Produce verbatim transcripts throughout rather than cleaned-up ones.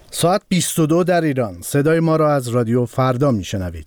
ساعت بیست و دو در ایران. صدای ما را از رادیو فردا میشنوید.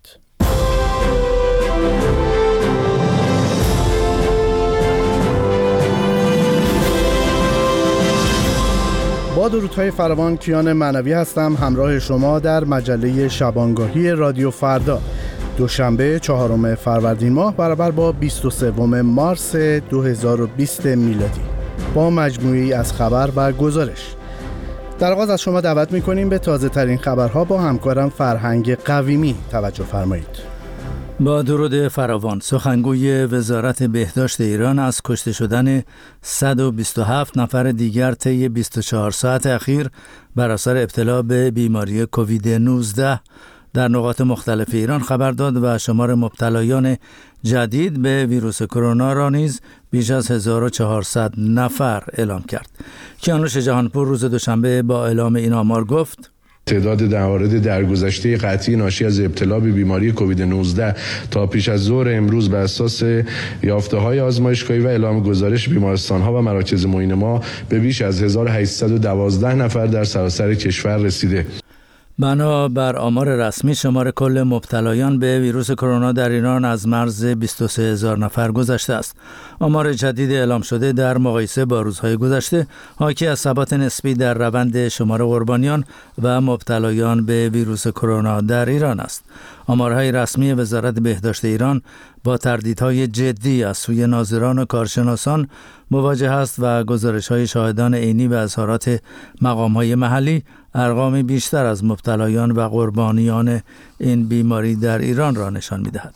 با درودهای فراوان، کیان معنوی هستم، همراه شما در مجله شبانگاهی رادیو فردا. دوشنبه چهارم فروردین ماه برابر با بیست و سوم مارس دو هزار و بیست میلادی، با مجموعی از خبر و گزارش. در آغاز از شما دعوت می‌کنیم به تازه ترین خبرها با همکارم فرهنگ قویمی توجه فرمایید. با درود فراوان، سخنگوی وزارت بهداشت ایران از کشته شدن صد و بیست و هفت نفر دیگر طی بیست و چهار ساعت اخیر بر اثر ابتلا به بیماری کووید نوزده در نقاط مختلف ایران خبر داد و شمار مبتلایان جدید به ویروس کرونا را نیز بیش از هزار و چهارصد نفر اعلام کرد. کیانوش جهانپور روز دوشنبه با اعلام این آمار گفت: تعداد موارد درگذشته قطعی ناشی از ابتلا به بیماری کووید نوزده تا پیش از ظهر امروز بر اساس یافته‌های آزمایشگاهی و اعلام گزارش بیمارستان‌ها و مراکز معاینه ما به بیش از هزار و هشتصد و دوازده نفر در سراسر کشور رسیده. بنابر آمار رسمی، شمار کل مبتلایان به ویروس کرونا در ایران از مرز بیست و سه هزار نفر گذشته است. آمار جدید اعلام شده در مقایسه با روزهای گذشته حاکی از ثبات نسبی در روند شمار قربانیان و مبتلایان به ویروس کرونا در ایران است. آمارهای رسمی وزارت بهداشت ایران با تردیدهای جدی از سوی ناظران و کارشناسان مواجه است و گزارش‌های شاهدان عینی و اظهارات مقام‌های محلی ارقام بیشتر از مبتلایان و قربانیان این بیماری در ایران را نشان می‌دهد.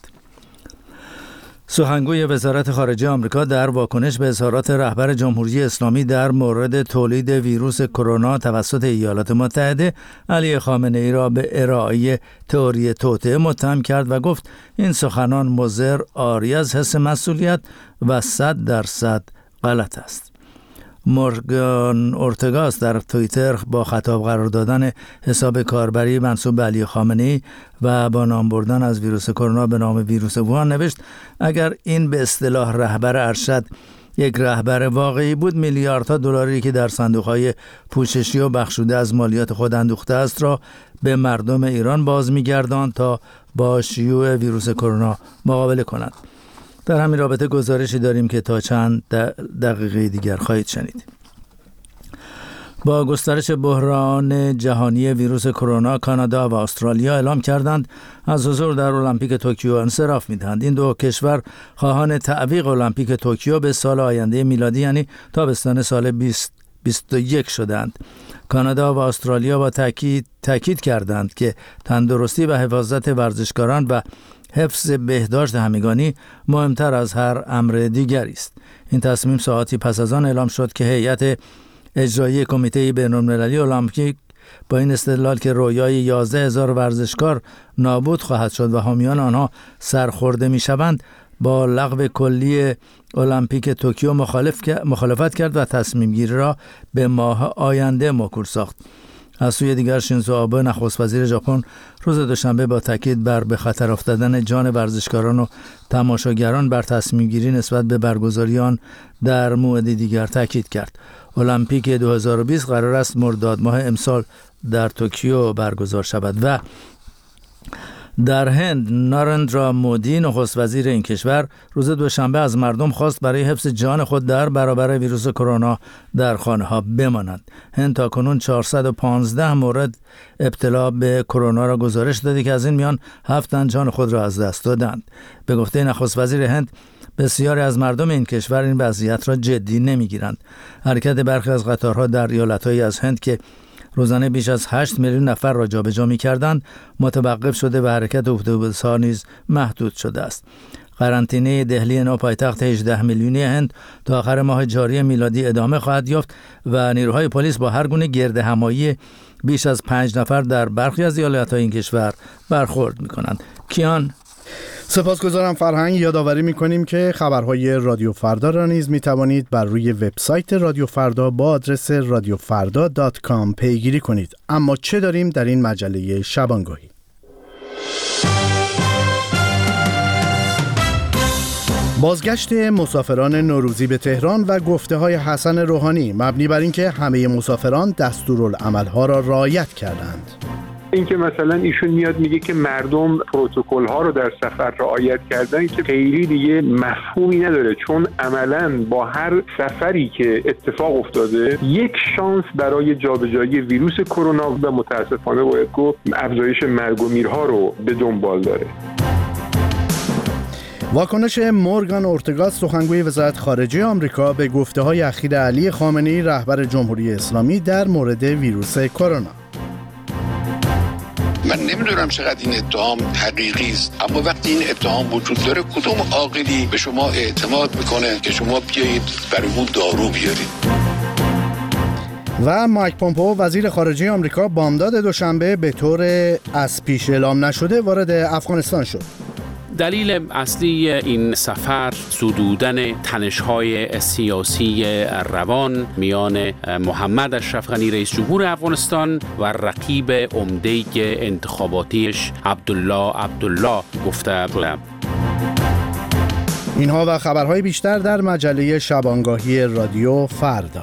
سخنگوی وزارت خارجه آمریکا در واکنش به اظهارات رهبر جمهوری اسلامی در مورد تولید ویروس کرونا توسط ایالات متحده، علی خامنه‌ای را به ارائه تئوری توطئه متهم کرد و گفت این سخنان مضر، عاری از حس مسئولیت و صد درصد غلط است. مورگان اورتگاس در توییتر با خطاب قرار دادن حساب کاربری منسوب به علی خامنه‌ای و با نام بردن از ویروس کرونا به نام ویروس ووهان نوشت: اگر این به اصطلاح رهبر ارشد یک رهبر واقعی بود، میلیاردها دلاری که در صندوق‌های پوششی و بخشوده از مالیات خود اندوخته است را به مردم ایران باز می‌گرداند تا با شیوع ویروس کرونا مقابله کنند. در همین رابطه گزارشی داریم که تا چند دقیقه دیگر خواهید شنید. با گسترش بحران جهانی ویروس کرونا، کانادا و استرالیا اعلام کردند از حضور در المپیک توکیو انصراف می‌دهند. این دو کشور خواهان تعویق المپیک توکیو به سال آینده میلادی یعنی تابستان سال بیست بیست و یک شدند. کانادا و استرالیا با تاکید تاکید کردند که تندرستی و حفاظت ورزشکاران و حفظ بهداشت همگانی مهمتر از هر امر دیگری است. این تصمیم ساعتی پس از آن اعلام شد که هیئت اجرایی کمیته بین‌المللی المپیک با این استدلال که رویای یازده هزار ورزشکار نابود خواهد شد و حامیان آنها سرخورده می‌شوند، با لغو کلی المپیک توکیو مخالف مخالفت کرد و تصمیم گیری را به ماه آینده موکول ساخت. از سوی دیگر شینزو آبه نخست وزیر ژاپن روز دوشنبه با تاکید بر به خطر افتادن جان ورزشکاران و تماشاگران بر تصمیم گیری نسبت به برگزاری آن در موعد دیگر تاکید کرد. المپیک دو هزار و بیست قرار است مرداد ماه امسال در توکیو برگزار شود. و در هند، نارندرا مودی نخست وزیر این کشور روز دوشنبه از مردم خواست برای حفظ جان خود در برابر ویروس کرونا در خانه‌ها بمانند. هند تاکنون چهارصد و پانزده مورد ابتلا به کرونا را گزارش داده که از این میان هفت تن جان خود را از دست دادند. به گفته نخست وزیر هند، بسیاری از مردم این کشور این وضعیت را جدی نمی‌گیرند. حرکت برخی از قطارها در ایالت‌هایی از هند که روزانه بیش از هشت میلیون نفر را جابجا می‌کردند متوقف شده و حرکت اتوبوس‌ها نیز محدود شده است. قرنطینه دهلی نو پایتخت هجده میلیونی هند تا آخر ماه جاری میلادی ادامه خواهد یافت و نیروهای پلیس با هر گونه گردهمایی بیش از پنج نفر در برخی از ایالت‌های این کشور برخورد می‌کنند. کیان سپاسگزارم فرهنگ. یادآوری می‌کنیم که خبرهای رادیو فردا را نیز می‌توانید بر روی وبسایت رادیو فردا با آدرس رادیو فردا دات کام پیگیری کنید. اما چه داریم در این مجله شبانگاهی؟ بازگشت مسافران نوروزی به تهران و گفته‌های حسن روحانی مبنی بر اینکه همه مسافران دستورالعمل‌ها را رعایت کردند. اینکه مثلا ایشون میاد میگه که مردم پروتکل ها رو در سفر رعایت کردن که خیلی دیگه مفهومی نداره، چون عملاً با هر سفری که اتفاق افتاده یک شانس برای جابجایی ویروس کرونا و متاسفانه باید گفت افزایش مرگ و میرها رو به دنبال داره. واکنش مورگان اورتگا سخنگوی وزارت خارجه آمریکا به گفته‌های اخیر علی خامنه‌ای رهبر جمهوری اسلامی در مورد ویروس کرونا. من نمیدونم چقدر این اتهام حقیقی است، اما وقتی این اتهام وجود داره کدوم عاقلی به شما اعتماد میکنه که شما بیایید برای اون دارو بیارید؟ و مایک پومپئو وزیر خارجه آمریکا بامداد دوشنبه به طور از پیش اعلام نشده وارد افغانستان شد. دلیل اصلی این سفر صدودن تنش‌های سیاسی روان میان محمد اشرف غنی رئیس جمهور افغانستان و رقیب عمده انتخاباتیش عبدالله عبدالله گفته شده. اینها و خبرهای بیشتر در مجله شبانگاهی رادیو فردا.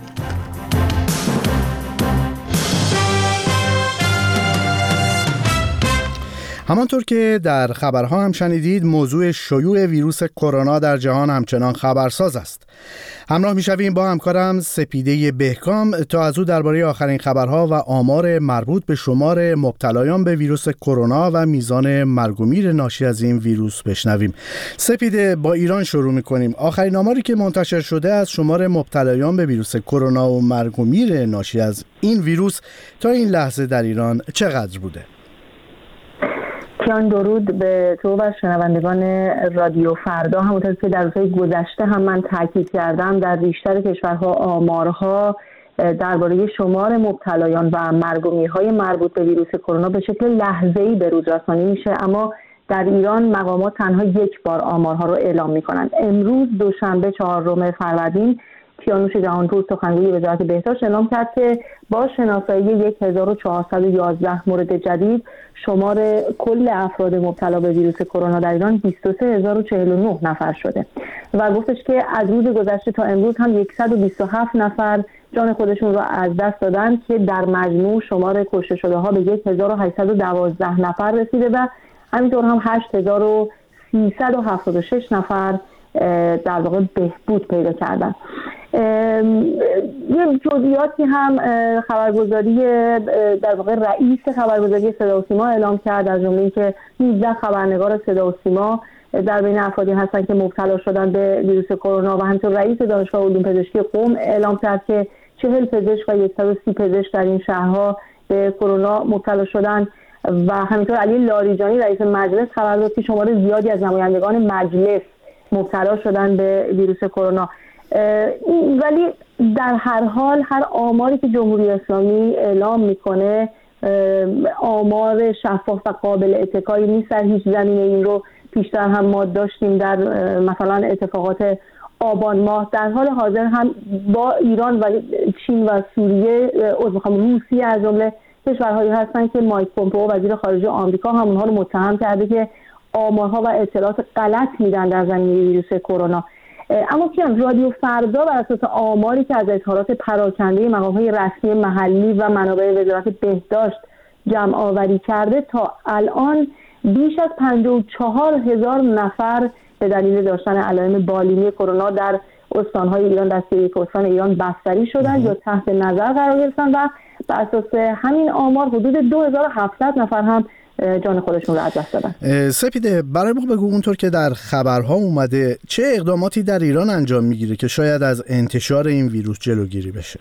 همانطور که در خبرها هم شنیدید، موضوع شیوع ویروس کرونا در جهان همچنان خبرساز است. همراه می‌شویم با همکارم سپیده بهکام تا از او درباره آخرین خبرها و آمار مربوط به شمار مبتلایان به ویروس کرونا و میزان مرگ و میر ناشی از این ویروس بشنویم. سپیده، با ایران شروع می‌کنیم. آخرین آماری که منتشر شده از شمار مبتلایان به ویروس کرونا و مرگ و میر ناشی از این ویروس تا این لحظه در ایران چقدر بوده؟ کیان، درود به تو و شنوندگان رادیو فردا. همونطور که در روزهای گذشته هم من تاکید کردم، در بیشتر کشورها آمارها درباره شمار مبتلایان و مرگ و میرهای مربوط به ویروس کرونا به شکل لحظه‌ای به روز رسانی میشه، اما در ایران مقامات تنها یک بار آمارها رو اعلام میکنند. امروز دوشنبه چهارم فروردین کیانوش جهانپور سخنگوی وزارت بهداشت اعلام کرد که با شناسایی هزار و چهارصد و یازده مورد جدید شمار کل افراد مبتلا به ویروس کرونا در ایران بیست و سه هزار و چهل و نه نفر شده و گفتش که از روز گذشته تا امروز هم صد و بیست و هفت نفر جان خودشون رو از دست دادن که در مجموع شمار کشته شده ها به هزار و هشتصد و دوازده نفر رسیده و همینطور هم هشت هزار و سیصد و هفتاد و شش نفر در واقع بهبود پیدا کردن. یه جزئیاتی هم خبرگزاری در واقع رئیس خبرگزاری صدا و سیما اعلام کرد، از جمله اینکه نوزده خبرنگار صدا و سیما در بین افرادی هستند که مبتلا شدن به ویروس کرونا و همینطور رئیس دانشگاه علوم پزشکی قم اعلام کرد که چهل پزشک و صد و سی پزشک در این شهرها به کرونا مبتلا شدن و همینطور علی لاریجانی رئیس مجلس خبر داد که شمار زیادی از نمایندگان مجلس مبتلا شدن به ویروس کرونا. ولی در هر حال هر آماری که جمهوری اسلامی اعلام میکنه آمار شفاف و قابل اتکایی نیست در هیچ زمینه. این رو پیشتر هم ما داشتیم در مثلا اتفاقات آبان ماه. در حال حاضر هم با ایران و چین و سوریه عذر میخوام روسیه از جمله کشورهایی هستن که مایک پومپئو وزیر خارجه آمریکا هم اونها رو متهم کرده که آمارها و اطلاعات غلط میدن در زمینه ویروس کرونا. اما کیان، رادیو فردا بر اساس آماری که از اظهارات پراکنده مقام‌های رسمی محلی و منابع وزارت بهداشت جمع آوری کرده تا الان بیش از پنجاه و چهار هزار نفر به دلیل داشتن علائم بالینی کرونا در استان‌های ایران در سی و یک استان ایران بستری شدن یا تحت نظر قرار گرفتن و بر اساس همین آمار حدود دو هزار و هفتصد نفر هم جان خودشون رو از دست دادن. سپیده، برای ما بگو اونطور که در خبرها اومده چه اقداماتی در ایران انجام میگیره که شاید از انتشار این ویروس جلوگیری بشه؟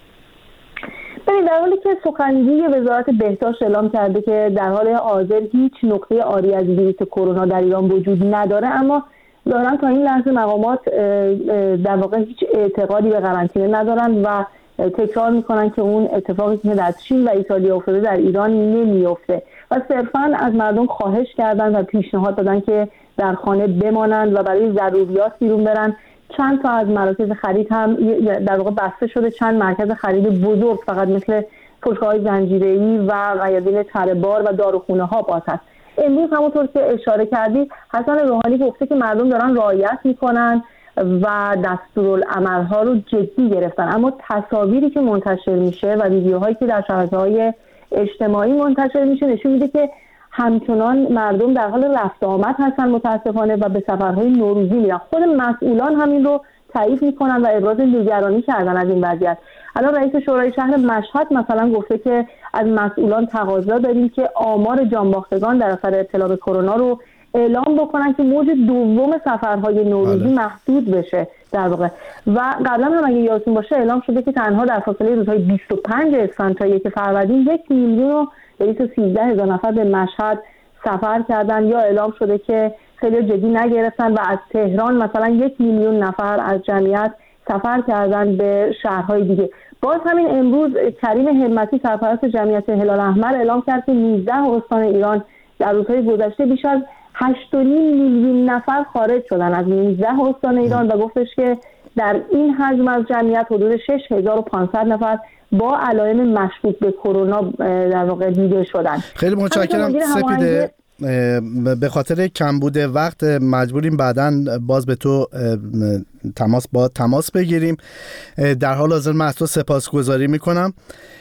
ببین، در حالی که سخنگوی وزارت بهداشت اعلام کرده که در حال حاضر هیچ نقطه عاری از ویروس کرونا در ایران وجود نداره، اما ظاهراً تا این لحظه مقامات در واقع هیچ اعتقادی به قرنطینه ندارن و تکرار میکنن که اون اتفاقی که در چین و ایتالیا افتاده در ایران نمیفته و صرفاً از مردم خواهش کردن و پیشنهاد دادن که در خانه بمانند و برای ضروریات بیرون برن. چند تا از مراکز خرید هم در واقع بسته شده، چند مرکز خرید بزرگ فقط مثل فروشگاه‌های زنجیره‌ای و میادین تره بار و داروخانه ها باز هست. امروز همونطور که اشاره کردی حسن روحانی گفته که مردم دارن رعایت میکنن و دستورالعمل‌ها رو جدی گرفتن، اما تصاویری که منتشر میشه و ویدیوهایی که در شبکه‌های اجتماعی منتشر میشه نشون میده که همچنان مردم در حال رفت آمد هستن متاسفانه و به سفرهای نوروزی میرن. خود مسئولان همین رو تایید میکنن و ابراز نگرانی کردن از این وضعیت. الان رئیس شورای شهر مشهد مثلا گفته که از مسئولان تقاضا داریم که آمار جانباختگان در اثر ابتلا به کرونا رو اعلام بکنن که موج دوم سفرهای نوروزی بله. محدود بشه در واقع. و قبلا هم اگه یادتون باشه اعلام شده که تنها در فاصله روزهای بیست و پنج اسفند تا یک فروردین یک میلیون و دویست و سیزده هزار نفر به مشهد سفر کردن، یا اعلام شده که خیلی جدی نگرفتن و از تهران مثلا یک میلیون نفر از جمعیت سفر کردن به شهرهای دیگه. باز همین امروز کریم همتی سرپرست جمعیت هلال احمر اعلام کرد که نوزده استان ایران در روزهای گذشته بیش از هشت و نیم میلیون نفر خارج شدن از نوزده استان ایران و گفتش که در این حجم از جمعیت حدود شش هزار و پانصد نفر با علائم مشکوک به کرونا در واقع دیده شدن. خیلی متشکرم سپیده. به خاطر کمبود وقت مجبوریم بعداً باز به تو تماس با تماس بگیریم. در حال حاضر من از تو سپاسگزاری میکنم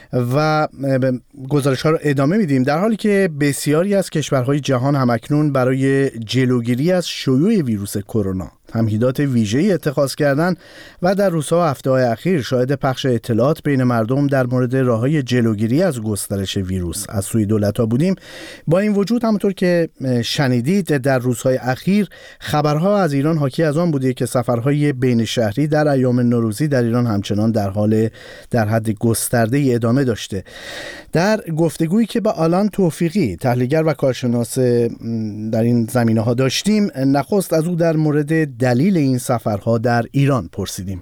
و گزارش ها رو ادامه میدیم، در حالی که بسیاری از کشورهای جهان همکنون برای جلوگیری از شیوع ویروس کرونا تمهیدات ویژه‌ای اتخاذ کردند و در روزها و هفته‌های اخیر شاهد پخش اطلاعات بین مردم در مورد راه‌های جلوگیری از گسترش ویروس از سوی دولت‌ها بودیم. با این وجود همونطور که شنیدید در روزهای اخیر خبرها از ایران حاکی از آن بوده که سفرهای بین شهری در ایام نوروزی در ایران همچنان در حال در حد گسترده‌ای ادامه داشته. در گفتگویی که با آلان توفیقی تحلیلگر و کارشناس در این زمینه‌ها داشتیم، نخست از او در مورد دلیل این سفرها در ایران پرسیدیم.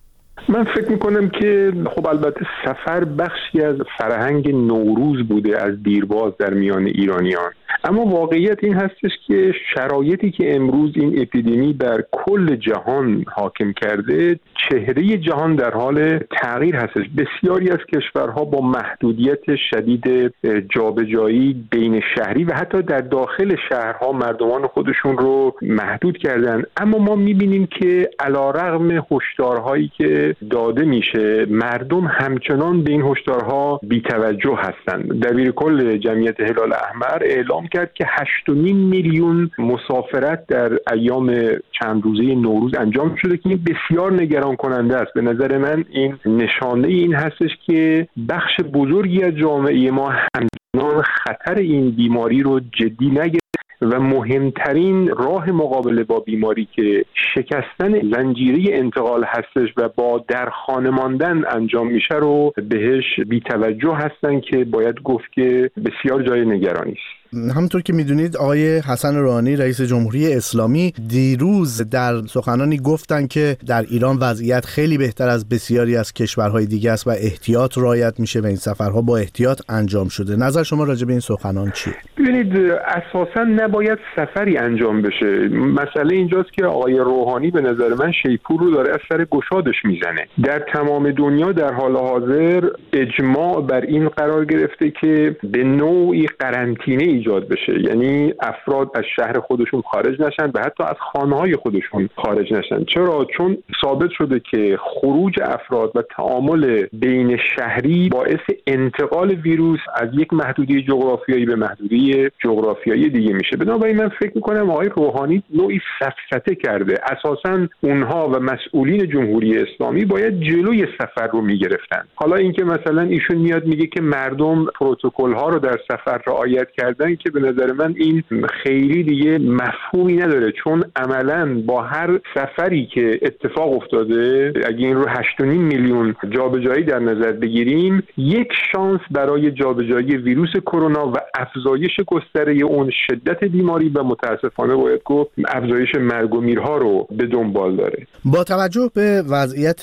من فکر میکنم که خب البته سفر بخشی از فرهنگ نوروز بوده از دیرباز در میان ایرانیان، اما واقعیت این هستش که شرایطی که امروز این اپیدمی بر کل جهان حاکم کرده، چهره جهان در حال تغییر هستش. بسیاری از کشورها با محدودیت شدید جابجایی بین شهری و حتی در داخل شهرها مردمان خودشون رو محدود کردن، اما ما میبینیم که علیرغم هشدارهایی که داده میشه مردم همچنان به این هشدارها بی‌توجه هستند. دبیر کل جمعیت هلال احمر اعلام کرد که هشت و نیم میلیون مسافرت در ایام چند روزه نوروز انجام شده که این بسیار نگران کننده است. به نظر من این نشانه این هستش که بخش بزرگی از جامعه ما همچنان خطر این بیماری رو جدی نگرفت و مهمترین راه مقابله با بیماری که شکستن زنجیره انتقال هستش و با در خانه ماندن انجام میشه رو بهش بی‌توجه هستن که باید گفت که بسیار جای نگرانی است. همونطور که میدونید آقای حسن روحانی رئیس جمهوری اسلامی دیروز در سخنانی گفتن که در ایران وضعیت خیلی بهتر از بسیاری از کشورهای دیگه است و احتیاط رعایت میشه و این سفرها با احتیاط انجام شده. نظر شما راجع به این سخنان چیه؟ ببینید اساساً نباید سفری انجام بشه. مسئله اینجاست که آقای روحانی به نظر من شیپور رو داره از سر گشادش میزنه. در تمام دنیا در حال حاضر اجماع بر این قرار گرفته که به نوعی قرنطینه ایجاد بشه، یعنی افراد از شهر خودشون خارج نشن و حتی از خانه‌های خودشون خارج نشن. چرا؟ چون ثابت شده که خروج افراد و تعامل بین شهری باعث انتقال ویروس از یک محدودیت جغرافیایی به محدودیت جغرافیایی دیگه میشه. بنابراین من فکر میکنم آقای روحانی نوعی سفسطه کرده. اساساً اونها و مسئولین جمهوری اسلامی باید جلوی سفر رو میگرفتن. حالا اینکه مثلا ایشون میاد میگه که مردم پروتکل ها رو در سفر رعایت کردن، که به نظر من این خیلی دیگه مفهومی نداره، چون عملاً با هر سفری که اتفاق افتاده اگه این رو هشت و نیم میلیون جابجایی در نظر بگیریم، یک شانس برای جابجایی ویروس کرونا و افزایش گستره اون شدت بیماری و متاسفانه باید گفت افزایش مرگ و میرها رو به دنبال داره. با توجه به وضعیت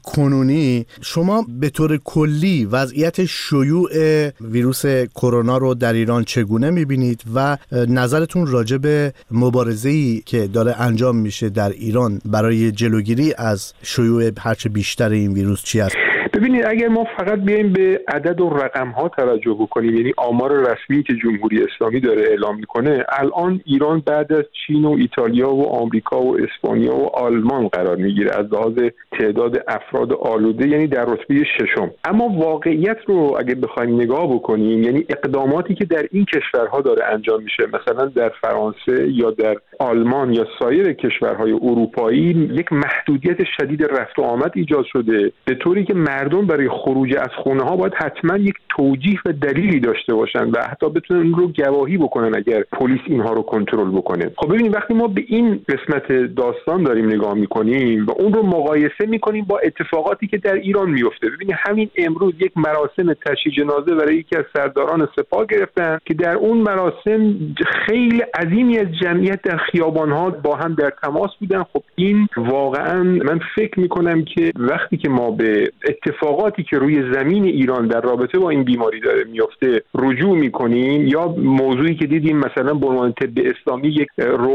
کنونی شما به طور کلی وضعیت شیوع ویروس کرونا رو در ایران چگونه می‌بینید و نظرتون راجع به مبارزه‌ای که داره انجام میشه در ایران برای جلوگیری از شیوع هرچه بیشتر این ویروس چی است؟ ببینید اگر ما فقط بیایم به عدد و رقم ها توجه بکنیم، یعنی آمار رسمی که جمهوری اسلامی داره اعلام میکنه، الان ایران بعد از چین و ایتالیا و آمریکا و اسپانیا و آلمان قرار میگیره از لحاظ تعداد افراد آلوده، یعنی در رتبه ششم. اما واقعیت رو اگه بخوایم نگاه بکنیم، یعنی اقداماتی که در این کشورها داره انجام میشه، مثلا در فرانسه یا در آلمان یا سایر کشورهای اروپایی، یک محدودیت شدید رفت و آمد ایجاد شده، به طوری که مردم برای خروج از خونه ها باید حتما یک توجیه و دلیلی داشته باشن و حتی بتونن اون رو گواهی بکنن اگر پلیس اینها رو کنترل بکنه. خب ببینید وقتی ما به این قسمت داستان داریم نگاه میکنیم و اون رو مقایسه میکنیم با اتفاقاتی که در ایران میفته، ببینید همین امروز یک مراسم تشییع جنازه برای یکی از سرداران سپاه گرفتن که در اون مراسم خیلی عظیمی از جمعیت در خیابان‌ها با هم در تماس بودن. خب این واقعا من فکر میکنم که وقتی که ما به اتفاقاتی که روی زمین ایران در رابطه با این بیماری داره میفته رجوع میکنیم، یا موضوعی که دیدیم مثلا به عنوان طب اسلامی یک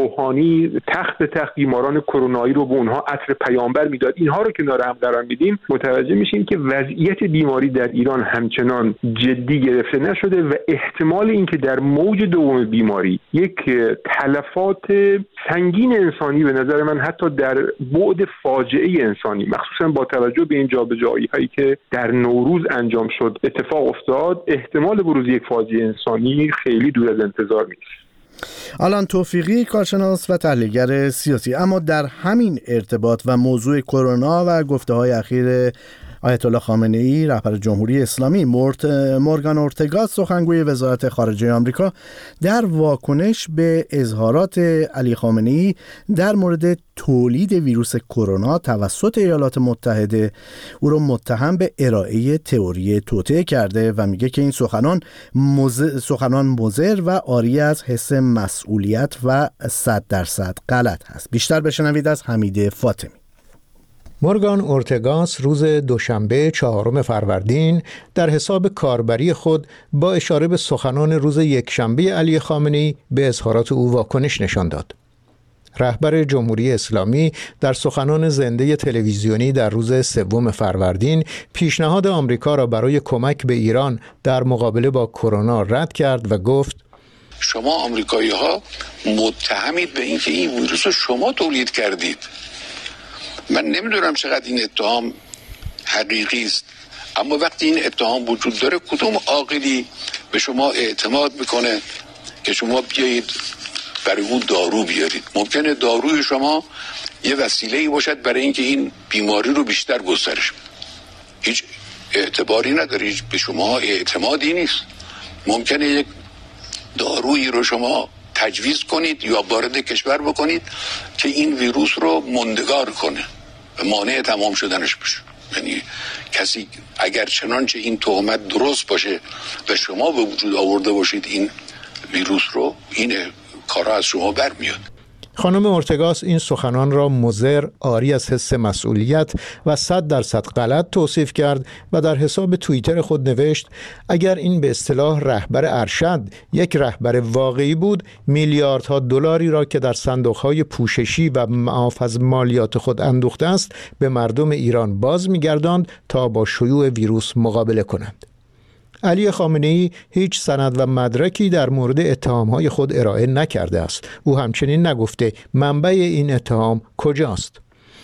روحانی تخت به تخت بیماران کرونایی رو به اونها عطر پیامبر میداد، اینها رو کنار هم قرار میدیم، متوجه میشیم که وضعیت بیماری در ایران همچنان جدی گرفته نشده و احتمال اینکه در موج دوم بیماری یک تلفات سنگین انسانی، به نظر من حتی در بعد فاجعه انسانی، مخصوصا با توجه به این جابجایی هایی که در نوروز انجام شد اتفاق افتاد، احتمال بروز یک فاجعه انسانی خیلی دور از انتظار نیست. آلان توفیقی، کارشناس و تحلیلگر سیاسی. اما در همین ارتباط و موضوع کرونا و گفته‌های اخیر آیت الله خامنه ای رهبر جمهوری اسلامی، مورگان اورتگا سخنگوی وزارت خارجه آمریکا در واکنش به اظهارات علی خامنه ای در مورد تولید ویروس کرونا توسط ایالات متحده او را متهم به ارائه تئوری توطئه کرده و میگه که این سخنان مز... سخنان مضر و عاری از حس مسئولیت و صد درصد غلط هست. بیشتر بشنوید از حمید فاطمی. مورگان اورتگاس روز دوشنبه چهارم فروردین در حساب کاربری خود با اشاره به سخنان روز یکشنبه علی خامنه‌ای به اظهارات او واکنش نشان داد. رهبر جمهوری اسلامی در سخنان زنده تلویزیونی در روز سوم فروردین پیشنهاد آمریکا را برای کمک به ایران در مقابله با کرونا رد کرد و گفت: شما آمریکایی‌ها متهمید به اینکه این ویروس رو شما تولید کردید. من نمیدونم چقدر این اتهام حقیقی است، اما وقتی این اتهام وجود داره، کدوم عاقلی به شما اعتماد میکنه که شما بیایید برای اون دارو بیارید؟ ممکنه داروی شما یه وسیله‌ای باشد برای اینکه این بیماری رو بیشتر گسترش بده. هیچ اعتباری نداره، هیچ به شما اعتمادی نیست. ممکنه یک دارویی رو شما تجویز کنید یا وارد کشور بکنید که این ویروس رو ماندگار کنه و مانع تمام شدنش بشه. یعنی کسی اگر چنانچه این تهمت درست باشه و شما به وجود آورده باشید این ویروس رو، این کارا از شما برمیاد. خانم اورتگاس این سخنان را مضر، عاری از حس مسئولیت و صد درصد غلط توصیف کرد و در حساب توییتر خود نوشت: اگر این به اصطلاح رهبر ارشد یک رهبر واقعی بود، میلیاردها دلاری را که در صندوق‌های پوششی و معاف از مالیات خود اندوخته است به مردم ایران باز می‌گرداند تا با شیوع ویروس مقابله کنند. علی خامنه‌ای هیچ سند و مدرکی در مورد اتهام‌های خود ارائه نکرده است. او همچنین نگفته منبع این اتهام کجاست.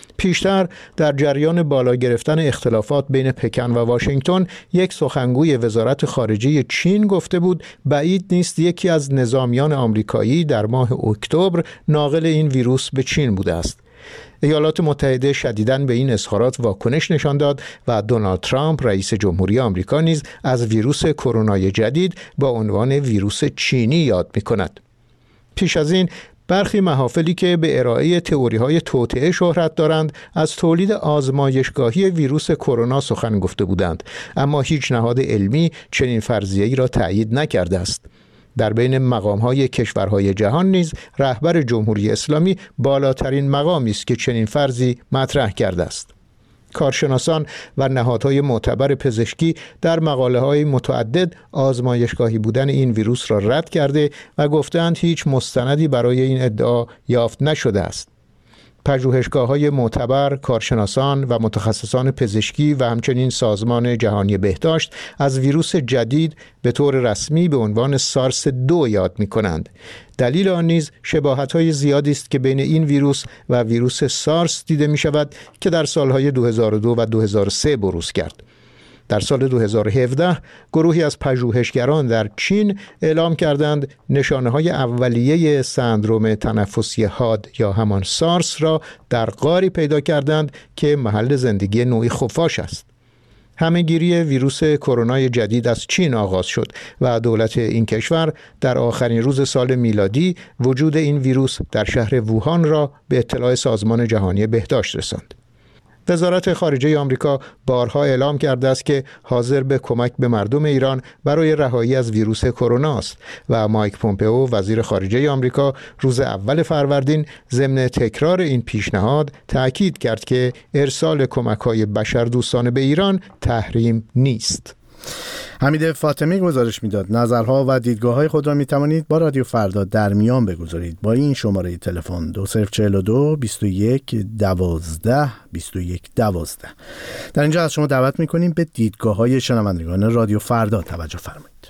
پیشتر در جریان بالا گرفتن اختلافات بین پکن و واشنگتن، یک سخنگوی وزارت خارجه چین گفته بود بعید نیست یکی از نظامیان آمریکایی در ماه اکتبر ناقل این ویروس به چین بوده است. ایالات متحده شدیداً به این اظهارات واکنش نشان داد و دونالد ترامپ رئیس جمهوری آمریکا نیز از ویروس کرونای جدید با عنوان ویروس چینی یاد می‌کند. پیش از این برخی محافلی که به ارائه تئوری‌های توطئه شهرت دارند از تولید آزمایشگاهی ویروس کرونا سخن گفته بودند، اما هیچ نهاد علمی چنین فرضیه‌ای را تایید نکرده است. در بین مقام‌های کشورهای جهان نیز رهبر جمهوری اسلامی بالاترین مقامی است که چنین فرضی مطرح کرده است. کارشناسان و نهادهای معتبر پزشکی در مقاله‌های متعدد آزمایشگاهی بودن این ویروس را رد کرده و گفتند هیچ مستندی برای این ادعا یافت نشده است. پژوهشگاه‌های معتبر، کارشناسان و متخصصان پزشکی و همچنین سازمان جهانی بهداشت از ویروس جدید به طور رسمی به عنوان سارس دو یاد می‌کنند. دلیل آن نیز شباهت‌های زیادی است که بین این ویروس و ویروس سارس دیده می‌شود که در سال‌های دو هزار و دو و دو هزار و سه بروز کرد. در سال دو هزار و هفده گروهی از پژوهشگران در چین اعلام کردند نشانه‌های اولیه سندرم تنفسی حاد یا همان سارس را در غاری پیدا کردند که محل زندگی نوعی خفاش است. همه‌گیری ویروس کرونا جدید از چین آغاز شد و دولت این کشور در آخرین روز سال میلادی وجود این ویروس در شهر ووهان را به اطلاع سازمان جهانی بهداشت رساند. وزارت خارجه آمریکا بارها اعلام کرده است که حاضر به کمک به مردم ایران برای رهایی از ویروس کرونا است و مایک پومپئو وزیر خارجه آمریکا روز اول فروردین ضمن تکرار این پیشنهاد تأکید کرد که ارسال کمک‌های بشردوستانه به ایران تحریم نیست. حمید فاطمی گزارش میداد. نظرها و دیدگاه‌های خود را می‌توانید با رادیو فردا در میان بگذارید با این شماره تلفن دو صفر چهل و دو بیست و یک دوازده بیست و یک دوازده. در اینجا از شما دعوت می‌کنیم به دیدگاه‌های شنوندگان رادیو فردا توجه فرمایید.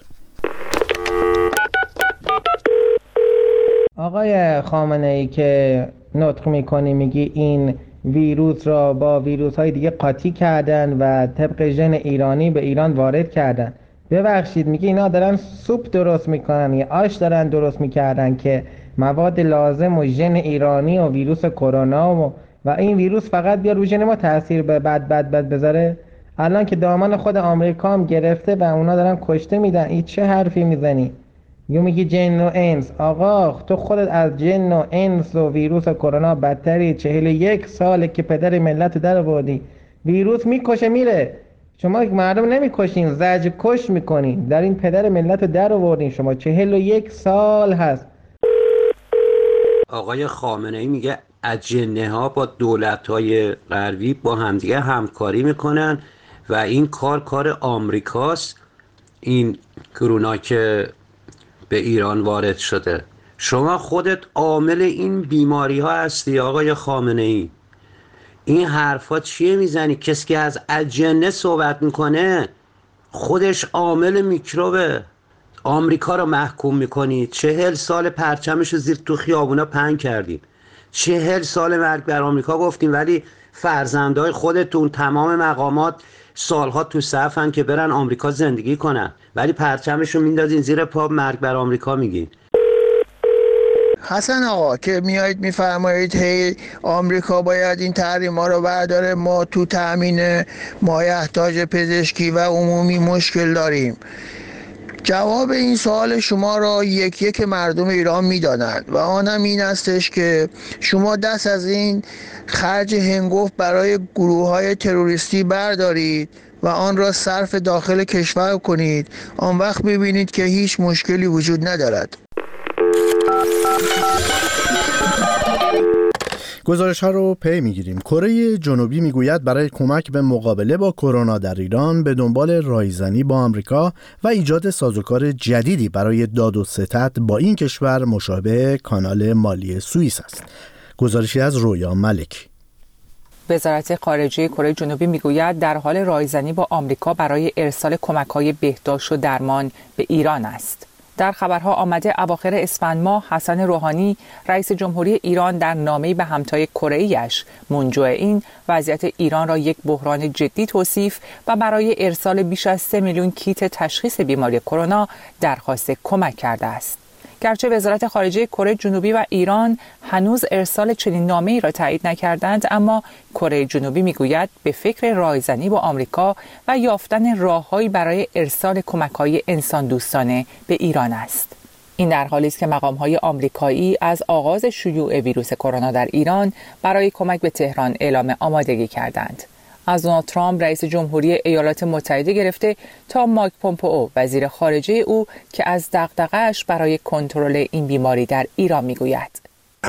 آقای خامنه‌ای که نطق می‌کنی میگی این ویروس را با ویروس های دیگه قاطی کردن و طبق ژن ایرانی به ایران وارد کردن. ببخشید میگه اینا دارن سوپ درست میکنن یا آش دارن درست میکردن که مواد لازم و ژن ایرانی و ویروس کرونا و و این ویروس فقط بیا روی ژن ما تاثیر به بد بد بد بذاره. الان که دامن خود آمریکا هم گرفته و اونا دارن کشته میدن. این چه حرفی میزنی؟ یو میگی جن و انس. آقا تو خودت از جن و انس و ویروس کرونا بدتری. چهل یک ساله که پدر ملت در آوردی. ویروس میکشه میره، شما مردم نمیکشین، زجر کش میکنین. در این پدر ملت در آوردین شما. چهل و یک سال هست. آقای خامنه‌ای میگه اجنه ها با دولت های غربی با همدیگه همکاری میکنن و این کار کار آمریکاست. این کرونا که به ایران وارد شده، شما خودت عامل این بیماری ها هستی آقای خامنه ای. این حرفا چیه میزنی؟ کسی که از اجنه صحبت میکنه خودش عامل میکروبه. آمریکا رو محکوم میکنی. چهل سال پرچمش رو زیر تو خیابونا پهن کردیم، چهل سال مرگ بر آمریکا گفتیم، ولی فرزندای خودتون تمام مقامات سالها تو صفن که برن آمریکا زندگی کنن، ولی پرچمشو میندازین زیر پا، مرگ بر آمریکا میگین. حسن آقا که میایید میفرمایید هی آمریکا باید این تحریما رو برداره، ما تو تأمین مایحتاج پزشکی و عمومی مشکل داریم. جواب این سوال شما را یک یک مردم ایران میدادند و آنم این استش که شما دست از این خرج هنگفت برای گروه های تروریستی بردارید و آن را صرف داخل کشور کنید. آن وقت میبینید که هیچ مشکلی وجود ندارد. گزارش ها رو پی میگیریم. کره جنوبی میگوید برای کمک به مقابله با کرونا در ایران به دنبال رایزنی با آمریکا و ایجاد سازوکار جدیدی برای داد و ستد با این کشور مشابه کانال مالی سوئیس است. گزارشی از رویا ملکی. وزارت خارجه کره جنوبی میگوید در حال رایزنی با آمریکا برای ارسال کمک‌های بهداشت و درمان به ایران است. در خبرها آمده اواخر اسفند ماه حسن روحانی رئیس جمهوری ایران در نامه‌ای به همتای کره‌ایش منجو این وضعیت ایران را یک بحران جدی توصیف و برای ارسال بیش از سه میلیون کیت تشخیص بیماری کرونا درخواست کمک کرده است. گرچه وزارت خارجه کره جنوبی و ایران هنوز ارسال چنین نامه‌ای را تایید نکردند، اما کره جنوبی میگوید به فکر رایزنی با آمریکا و یافتن راههایی برای ارسال کمک‌های انسان دوستانه به ایران است. این در حالی است که مقام‌های آمریکایی از آغاز شیوع ویروس کرونا در ایران برای کمک به تهران اعلام آمادگی کردند. از دونالد ترامپ رئیس جمهوری ایالات متحده گرفته تا مایک پومپئو وزیر خارجه او که از دغدغه‌اش برای کنترل این بیماری در ایران میگوید.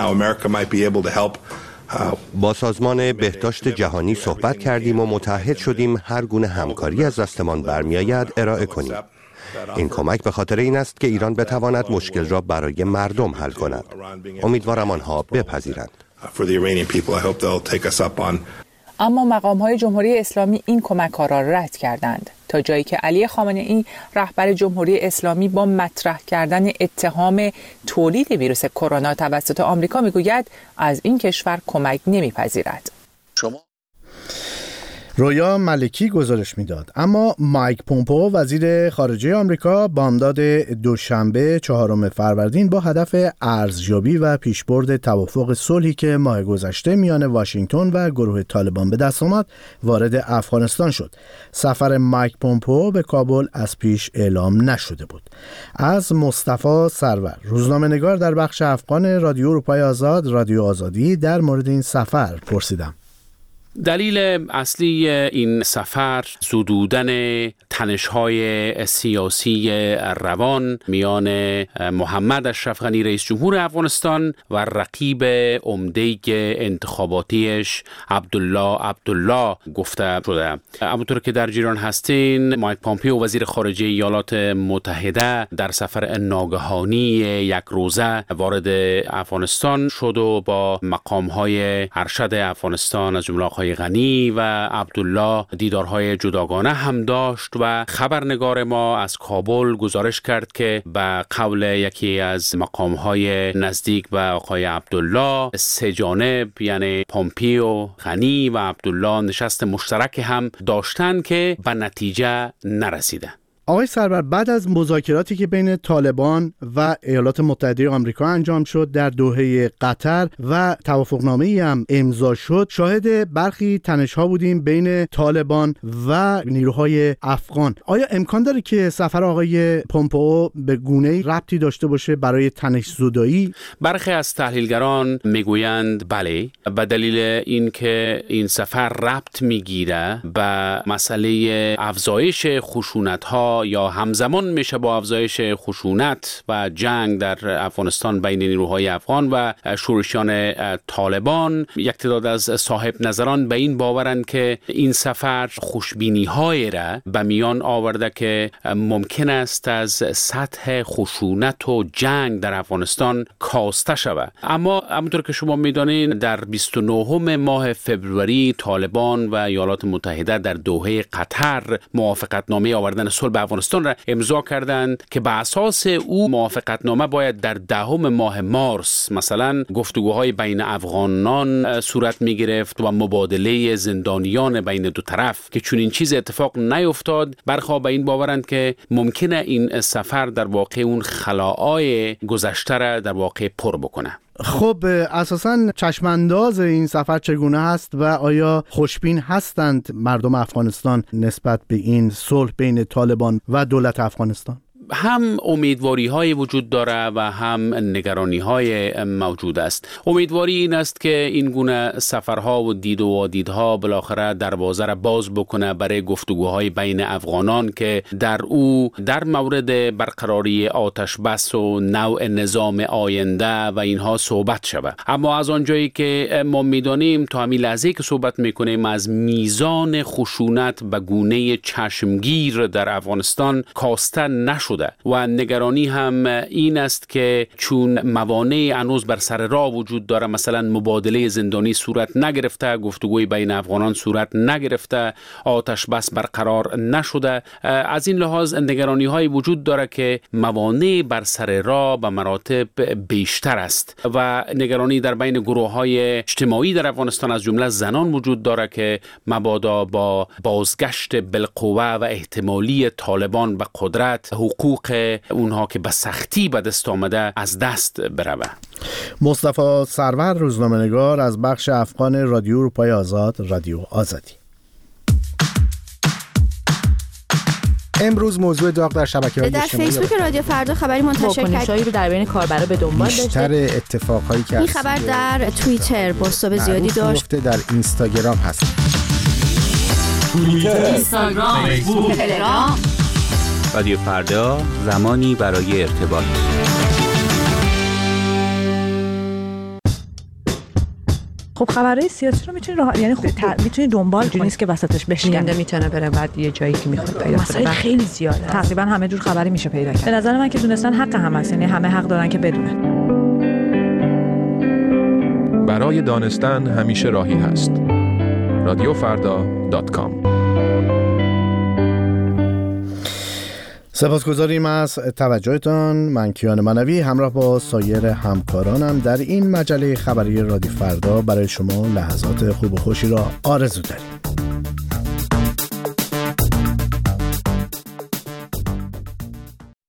با سازمان بهداشت جهانی صحبت کردیم و متعهد شدیم هر گونه همکاری از دستمان برمیآید ارائه کنیم. این کمک به خاطر این است که ایران بتواند مشکل را برای مردم حل کند. امیدوارم آنها بپذیرند. for the Iranian people. I hope they'll take us up on. اما مقام‌های جمهوری اسلامی این کمک‌ها را رد کردند تا جایی که علی خامنه‌ای رهبر جمهوری اسلامی با مطرح کردن اتهام تولید ویروس کرونا توسط آمریکا میگوید از این کشور کمک نمی‌پذیرد. شما رویا ملکی گزارش میداد. اما مایک پومپئو وزیر خارجه آمریکا بامداد دوشنبه چهارم فروردین با هدف ارزیابی و پیشبرد توافق صلحی که ماه گذشته میان واشنگتن و گروه طالبان به دست آمد وارد افغانستان شد. سفر مایک پومپئو به کابل از پیش اعلام نشده بود. از مصطفی سرور، روزنامه‌نگار در بخش افغان رادیو اروپای آزاد، رادیو آزادی، در مورد این سفر پرسیدم. دلیل اصلی این سفر زدودن تنش‌های سیاسی روان میان محمد اشرف غنی رئیس جمهور افغانستان و رقیب عمده انتخاباتیش عبدالله عبدالله گفته شده. همونطور که در جریان هستین، مایک پومپئو وزیر خارجه ایالات متحده در سفر ناگهانی یک روزه وارد افغانستان شد و با مقام‌های ارشد افغانستان از جمله آقای غنی و عبدالله دیدارهای جداگانه هم داشت و خبرنگار ما از کابل گزارش کرد که به قول یکی از مقامهای نزدیک و آقای عبدالله، سه جانب یعنی پومپئو، غنی و عبدالله نشست مشترک هم داشتن که به نتیجه نرسیده. آقای سرور، بعد از مذاکراتی که بین طالبان و ایالات متحده آمریکا انجام شد در دوحه قطر و توافقنامه‌ای هم امضا شد، شاهد برخی تنش‌ها بودیم بین طالبان و نیروهای افغان. آیا امکان داره که سفر آقای پومپئو به گونه‌ای ربطی داشته باشه برای تنش‌زدایی؟ برخی از تحلیلگران میگویند بله، به دلیل اینکه این سفر ربط میگیره به مسئله افزایش خشونت‌ها یا همزمان میشه با افزایش خشونت و جنگ در افغانستان بین نیروهای افغان و شورشیان طالبان. یک تعداد از صاحب نظران به این باورند که این سفر خوشبینی‌های را به میان آورده که ممکن است از سطح خشونت و جنگ در افغانستان کاسته شود. اما همونطور که شما میدانید، در بیست و نهم ماه فوریه طالبان و ایالات متحده در دوحه قطر موافقتنامه آوردن صلح افغانستان را امضا کردند که به اساس او موافقتنامه باید در دهم ماه مارس مثلا گفتگوهای بین افغانان صورت می گرفت و مبادله زندانیان بین دو طرف، که چون این چیز اتفاق نیفتاد. برخا به این باورند که ممکنه این سفر در واقع اون خلاهای گذشته را در واقع پر بکنه. خب اساساً چشمانداز این سفر چگونه هست و آیا خوشبین هستند مردم افغانستان نسبت به این صلح بین طالبان و دولت افغانستان؟ هم امیدواری های وجود داره و هم نگرانی های موجود است. امیدواری این است که این گونه سفرها و دید و وادیدها بالاخره دروازه را باز بکنه برای گفتگوهای بین افغانان که در او در مورد برقراری آتش بس و نوع نظام آینده و اینها صحبت شود. اما از آنجایی که ما میدانیم تا همین لحظه که صحبت میکنیم از میزان خشونت به گونه چشمگیر در افغانستان کاسته نشد و نگرانی هم این است که چون موانع هنوز بر سر راه وجود داره، مثلا مبادله زندانی صورت نگرفته، گفتگوی بین افغانان صورت نگرفته، آتش بس برقرار نشده، از این لحاظ نگرانی های وجود داره که موانع بر سر راه به مراتب بیشتر است و نگرانی در بین گروه های اجتماعی در افغانستان از جمله زنان وجود داره که مبادا با بازگشت بالقوه و احتمالی طالبان به قدرت حقوق اونها که به سختی به دست آمده از دست بروه. مصطفی سرور، روزنامه‌نگار از بخش افغان رادیو اروپای آزاد، رادیو آزادی. امروز موضوع داغ در شبکه‌های اجتماعی در فیسبوک رادیو فردا خبری منتشر کرد رو در بین کاربرا به دنبال داشته. بیشتر اتفاقهایی که این خبر در توییتر پست زیادی داشت. در اینستاگرام هست. توییتر، اینستاگرام، فیسبوک، تلگرام. رادیو فردا، زمانی برای ارتباط. خب خبرهای سیاسی رو میتونی راه... یعنی خب ت... میتونی دنبال کنی، نیست که وسطش بشینه. میتونه بره بعد یه جایی که میخواد پیدا کنه. مسائل خیلی زیاده. تقریبا همه جور خبری میشه پیدا کرد. به نظر من که دونستن حق هم هست، یعنی همه حق دارن که بدونن. برای دانستن همیشه راهی هست. رادیو فردا دات کام. سپاسگزاریم از توجهتان. من کیان منوی همراه با سایر همکارانم در این مجله خبری رادیو فردا برای شما لحظات خوب و خوشی را آرزو داریم.